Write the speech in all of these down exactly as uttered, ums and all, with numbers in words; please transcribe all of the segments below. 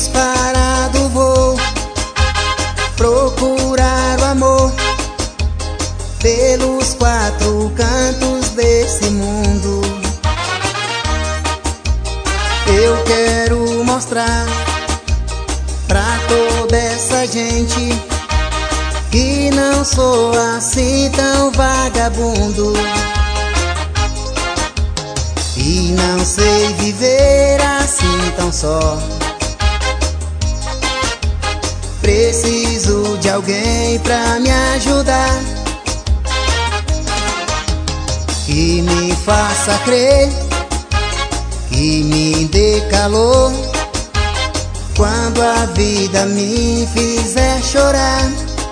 Disparado vou procurar o amor pelos quatro cantos desse mundo. Eu quero mostrar pra toda essa gente que não sou assim tão vagabundo, e não sei viver assim tão só. Preciso de alguém pra me ajudar, que me faça crer, que me dê calor quando a vida me fizer chorar.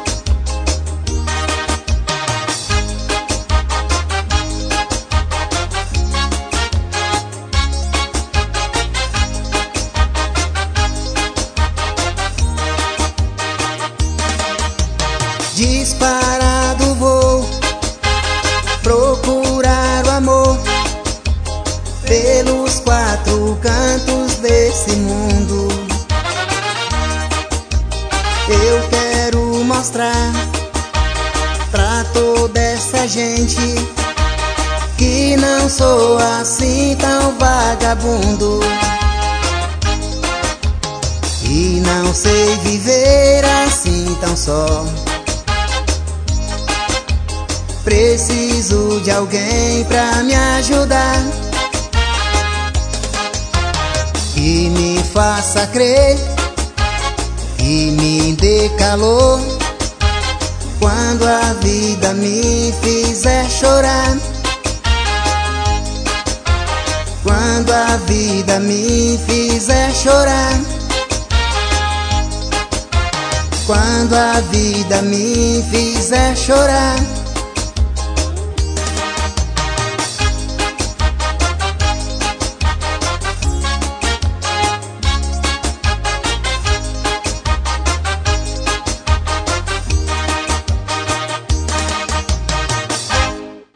Disparado vou procurar o amor pelos quatro cantos desse mundo. Eu quero mostrar pra toda essa gente que não sou assim tão vagabundo, e não sei viver assim tão só. Preciso de alguém pra me ajudar, que me faça crer, que me dê calor quando a vida me fizer chorar. Quando a vida me fizer chorar. Quando a vida me fizer chorar.